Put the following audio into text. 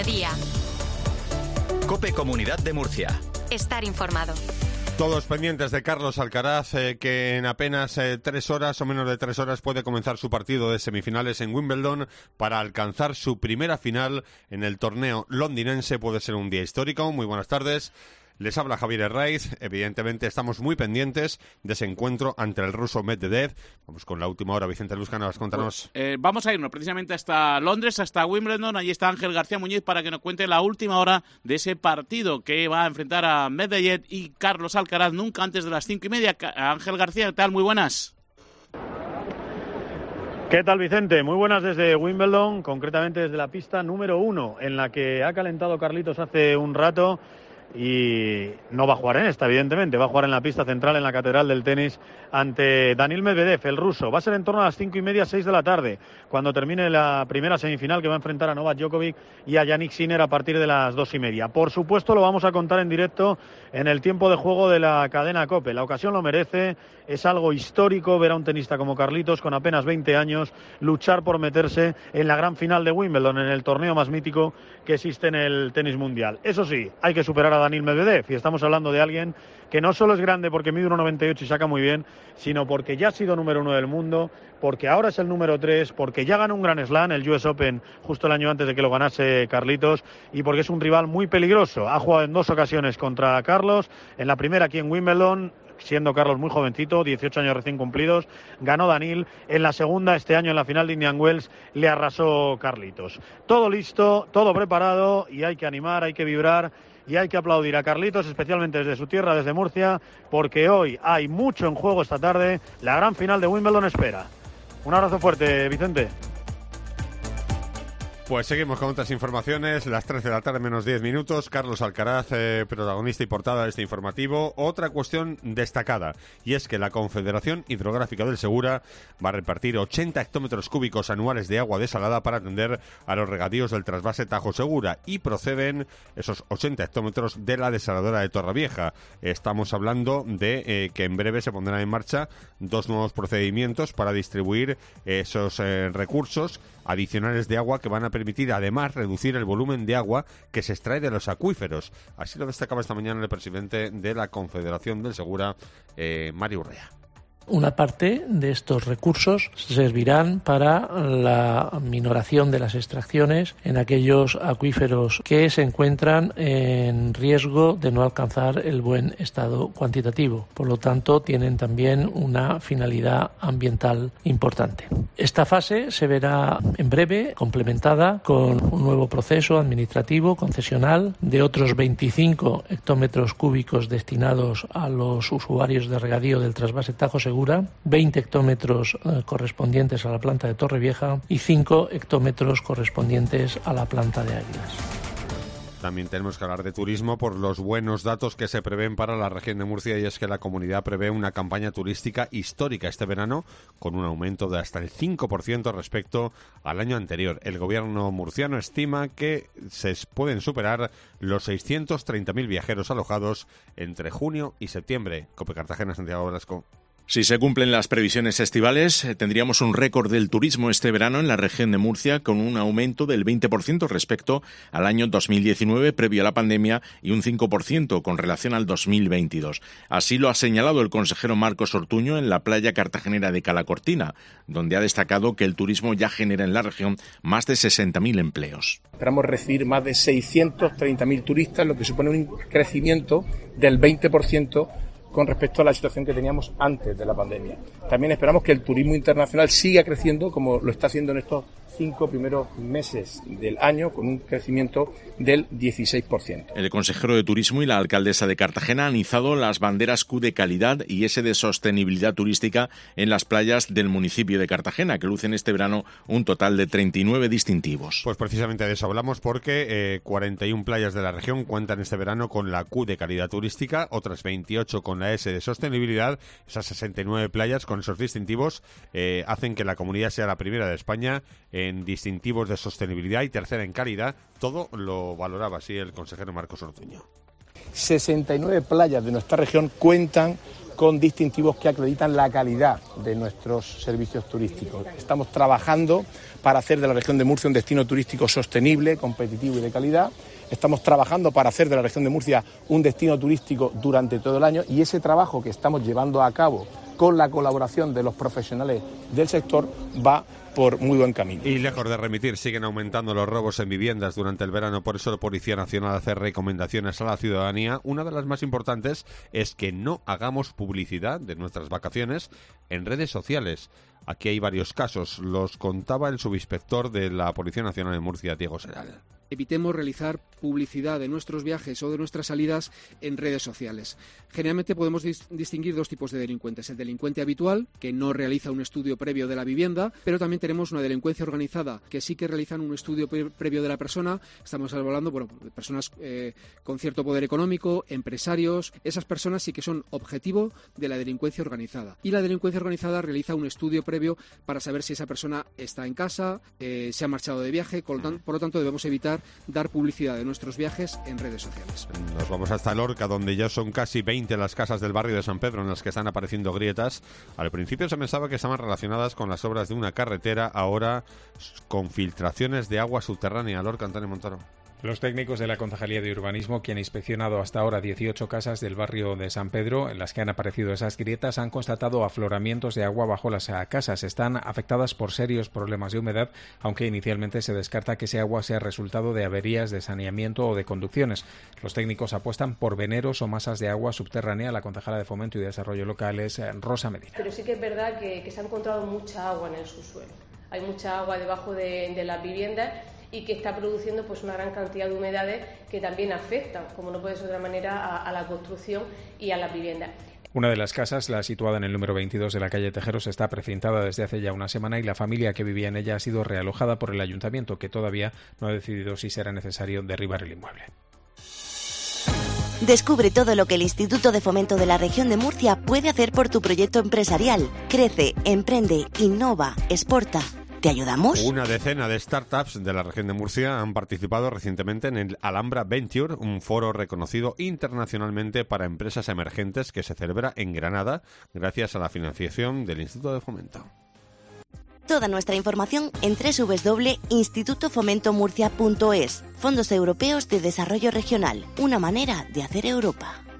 Día. COPE Comunidad de Murcia. Estar informado. Todos pendientes de Carlos Alcaraz, que en apenas 3 horas o menos de 3 horas puede comenzar su partido de semifinales en Wimbledon para alcanzar su primera final en el torneo londinense. Puede ser un día histórico. Muy buenas tardes. Les habla Javier Herraiz. Evidentemente estamos muy pendientes de ese encuentro ante el ruso Medvedev. Vamos con la última hora. Vicente Luzcano, vas a contarnos. Vamos a irnos precisamente hasta Londres, hasta Wimbledon. Allí está Ángel García Muñiz para que nos cuente la última hora de ese partido que va a enfrentar a Medvedev y Carlos Alcaraz nunca antes de las 5:30. Ángel García, ¿qué tal? Muy buenas. ¿Qué tal, Vicente? Muy buenas desde Wimbledon, concretamente desde la pista número 1, en la que ha calentado Carlitos hace un rato. Y no va a jugar en esta, evidentemente, va a jugar en la pista central, en la Catedral del Tenis, ante Daniil Medvedev, el ruso. Va a ser en torno a las 5:30, 6 de la tarde, cuando termine la primera semifinal, que va a enfrentar a Novak Djokovic y a Jannik Sinner a partir de las 2:30. Por supuesto, lo vamos a contar en directo en el tiempo de juego de la cadena COPE. La ocasión lo merece, es algo histórico ver a un tenista como Carlitos, con apenas 20 años, luchar por meterse en la gran final de Wimbledon, en el torneo más mítico que existe en el tenis mundial. Eso sí, hay que superar a Daniil Medvedev, y estamos hablando de alguien que no solo es grande porque mide 1,98 y saca muy bien, sino porque ya ha sido número 1 del mundo, porque ahora es el número 3, porque ya ganó un Grand Slam, el US Open, justo el año antes de que lo ganase Carlitos, y porque es un rival muy peligroso. Ha jugado en 2 ocasiones contra Carlos, en la primera aquí en Wimbledon, siendo Carlos muy jovencito, 18 años recién cumplidos, ganó Daniil. En la segunda, este año en la final de Indian Wells, le arrasó Carlitos. Todo listo, todo preparado, y hay que animar, hay que vibrar y hay que aplaudir a Carlitos, especialmente desde su tierra, desde Murcia, porque hoy hay mucho en juego esta tarde. La gran final de Wimbledon espera. Un abrazo fuerte, Vicente. Pues seguimos con otras informaciones, las 13 de la tarde menos 10 minutos. Carlos Alcaraz, protagonista y portada de este informativo. Otra cuestión destacada, y es que la Confederación Hidrográfica del Segura va a repartir 80 hectómetros cúbicos anuales de agua desalada para atender a los regadíos del trasvase Tajo Segura, y proceden esos 80 hectómetros de la desaladora de Torrevieja. Estamos hablando de que en breve se pondrán en marcha 2 nuevos procedimientos para distribuir esos recursos adicionales de agua que van a permitir además reducir el volumen de agua que se extrae de los acuíferos. Así lo destacaba esta mañana el presidente de la Confederación del Segura, Mario Urrea. Una parte de estos recursos servirán para la minoración de las extracciones en aquellos acuíferos que se encuentran en riesgo de no alcanzar el buen estado cuantitativo. Por lo tanto, tienen también una finalidad ambiental importante. Esta fase se verá en breve complementada con un nuevo proceso administrativo concesional de otros 25 hectómetros cúbicos destinados a los usuarios de regadío del trasvase Tajo Segura, 20 hectómetros correspondientes a la planta de Torrevieja y 5 hectómetros correspondientes a la planta de Águilas. También tenemos que hablar de turismo por los buenos datos que se prevén para la región de Murcia, y es que la comunidad prevé una campaña turística histórica este verano con un aumento de hasta el 5% respecto al año anterior. El gobierno murciano estima que se pueden superar los 630.000 viajeros alojados entre junio y septiembre. COPE Cartagena, Santiago Velasco. Si se cumplen las previsiones estivales, tendríamos un récord del turismo este verano en la región de Murcia, con un aumento del 20% respecto al año 2019 previo a la pandemia y un 5% con relación al 2022. Así lo ha señalado el consejero Marcos Ortuño en la playa cartagenera de Calacortina, donde ha destacado que el turismo ya genera en la región más de 60.000 empleos. Esperamos recibir más de 630.000 turistas, lo que supone un crecimiento del 20% con respecto a la situación que teníamos antes de la pandemia. También esperamos que el turismo internacional siga creciendo como lo está haciendo en estos 5 primeros meses del año, con un crecimiento del 16%. El consejero de Turismo y la alcaldesa de Cartagena han izado las banderas Q de calidad y S de sostenibilidad turística en las playas del municipio de Cartagena, que lucen este verano un total de 39 distintivos. Pues precisamente de eso hablamos, porque 41 playas de la región cuentan este verano con la Q de calidad turística, otras 28 con la S de sostenibilidad. Esas 69 playas con esos distintivos hacen que la comunidad sea la primera de España en distintivos de sostenibilidad y tercera en calidad. Todo lo valoraba así el consejero Marcos Ortuño. 69 playas de nuestra región cuentan con distintivos que acreditan la calidad de nuestros servicios turísticos. Estamos trabajando para hacer de la región de Murcia un destino turístico sostenible, competitivo y de calidad. Estamos trabajando para hacer de la región de Murcia un destino turístico durante todo el año, y ese trabajo que estamos llevando a cabo con la colaboración de los profesionales del sector va por muy buen camino. Y lejos de remitir, siguen aumentando los robos en viviendas durante el verano. Por eso la Policía Nacional hace recomendaciones a la ciudadanía. Una de las más importantes es que no hagamos publicidad de nuestras vacaciones en redes sociales. Aquí hay varios casos. Los contaba el subinspector de la Policía Nacional de Murcia, Diego Seral. Evitemos realizar publicidad de nuestros viajes o de nuestras salidas en redes sociales. Generalmente podemos distinguir dos tipos de delincuentes. El delincuente habitual, que no realiza un estudio previo de la vivienda, pero también tenemos una delincuencia organizada, que sí que realizan un estudio previo de la persona. Estamos hablando de personas con cierto poder económico, empresarios. Esas personas sí que son objetivo de la delincuencia organizada. Y la delincuencia organizada realiza un estudio previo para saber si esa persona está en casa, se ha marchado de viaje. Por lo tanto, debemos evitar dar publicidad de nuestros viajes en redes sociales. Nos vamos hasta Lorca, donde ya son casi 20 las casas del barrio de San Pedro en las que están apareciendo grietas. Al principio se pensaba que estaban relacionadas con las obras de una carretera, ahora con filtraciones de agua subterránea. Lorca, Antonio Montoro. Los técnicos de la Concejalía de Urbanismo, que han inspeccionado hasta ahora 18 casas del barrio de San Pedro, en las que han aparecido esas grietas, han constatado afloramientos de agua bajo las casas. Están afectadas por serios problemas de humedad, aunque inicialmente se descarta que ese agua sea resultado de averías de saneamiento o de conducciones. Los técnicos apuestan por veneros o masas de agua subterránea. La concejala de Fomento y Desarrollo Local es Rosa Medina. Pero sí que es verdad que se ha encontrado mucha agua en el subsuelo. Hay mucha agua debajo de las viviendas y que está produciendo pues una gran cantidad de humedades que también afectan, como no puede ser de otra manera, a la construcción y a las viviendas. Una de las casas, la situada en el número 22 de la calle Tejeros, está precintada desde hace ya una semana y la familia que vivía en ella ha sido realojada por el ayuntamiento, que todavía no ha decidido si será necesario derribar el inmueble. Descubre todo lo que el Instituto de Fomento de la Región de Murcia puede hacer por tu proyecto empresarial. Crece, emprende, innova, exporta. ¿Te ayudamos? Una decena de startups de la región de Murcia han participado recientemente en el Alhambra Venture, un foro reconocido internacionalmente para empresas emergentes que se celebra en Granada gracias a la financiación del Instituto de Fomento. Toda nuestra información en www.institutofomentomurcia.es. Fondos Europeos de Desarrollo Regional. Una manera de hacer Europa.